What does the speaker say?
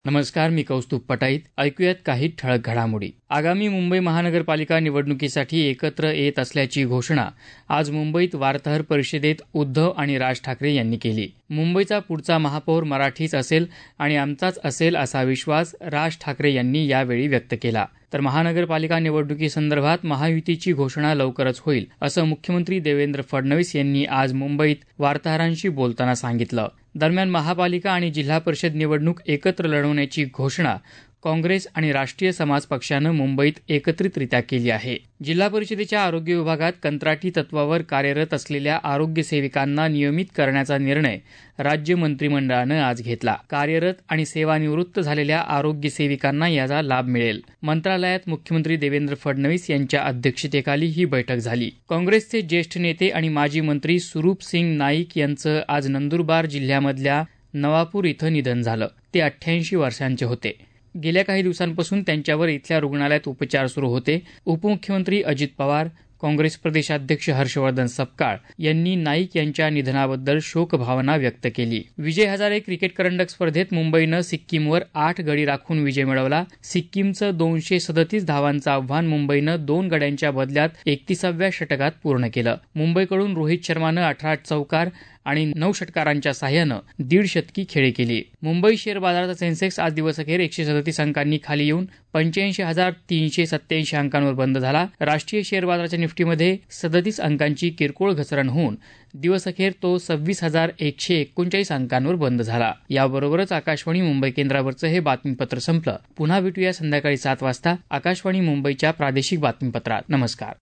नमस्कार, मी कौस्तुभ पटाईत. ऐकूयात काही ठळक घडामोडी. आगामी मुंबई महानगरपालिका निवडणुकीसाठी एकत्र येत असल्याची घोषणा आज मुंबईत वार्ताहर परिषदेत उद्धव आणि राज ठाकरे यांनी केली. मुंबईचा पुढचा महापौर मराठीच असेल आणि आमचाच असेल असा विश्वास राज ठाकरे यांनी यावेळी व्यक्त केला. तर महानगरपालिका निवडणुकीसंदर्भात महायुतीची घोषणा लवकरच होईल असं मुख्यमंत्री देवेंद्र फडणवीस यांनी आज मुंबईत वार्ताहरांशी बोलताना सांगितलं. दरम्यान महापालिका आणि जिल्हा परिषद निवडणूक एकत्र लढवण्याची घोषणा काँग्रेस आणि राष्ट्रीय समाज पक्षानं मुंबईत एकत्रितरित्या केली आहे. जिल्हा परिषदेच्या आरोग्य विभागात कंत्राटी तत्वावर कार्यरत असलेल्या आरोग्य सेविकांना नियमित करण्याचा निर्णय राज्य मंत्रिमंडळानं आज घेतला. कार्यरत आणि सेवानिवृत्त झालेल्या आरोग्य सेविकांना याचा लाभ मिळेल. मंत्रालयात मुख्यमंत्री देवेंद्र फडणवीस यांच्या अध्यक्षतेखाली ही बैठक झाली. काँग्रेसचे ज्येष्ठ नेते आणि माजी मंत्री सुरूप सिंग नाईक यांचं आज नंदुरबार जिल्ह्यामधल्या नवापूर इथं निधन झालं. ते 88 वर्षांचे होते. गेल्या काही दिवसांपासून त्यांच्यावर इथल्या रुग्णालयात उपचार सुरू होते. उपमुख्यमंत्री अजित पवार, काँग्रेस प्रदेशाध्यक्ष हर्षवर्धन सपकाळ यांनी नाईक यांच्या निधनाबद्दल शोकभावना व्यक्त केली. विजय हजारे क्रिकेट करंडक स्पर्धेत मुंबईनं सिक्कीमवर 8 गडी राखून विजय मिळवला. सिक्कीमचं 237 धावांचं आव्हान मुंबईनं 2 गड्यांच्या बदल्यात 31व्या षटकात पूर्ण केलं. मुंबईकडून रोहित शर्मानं 18 चौकार आणि 9 षटकारांच्या साह्यानं 1.5 शतकी खेळी केली. मुंबई शेअर बाजाराचा सेन्सेक्स आज दिवसअखेर 137 अंकांनी खाली येऊन 85,387 अंकांवर बंद झाला. राष्ट्रीय शेअर बाजाराच्या निफ्टीमध्ये 37 अंकांची किरकोळ घसरण होऊन दिवसअखेर तो 26,139 अंकांवर बंद झाला. याबरोबरच आकाशवाणी मुंबई केंद्रावरचं हे बातमीपत्र संपलं. पुन्हा भेटूया संध्याकाळी 7 वाजता आकाशवाणी मुंबईच्या प्रादेशिक बातमीपत्रात. नमस्कार.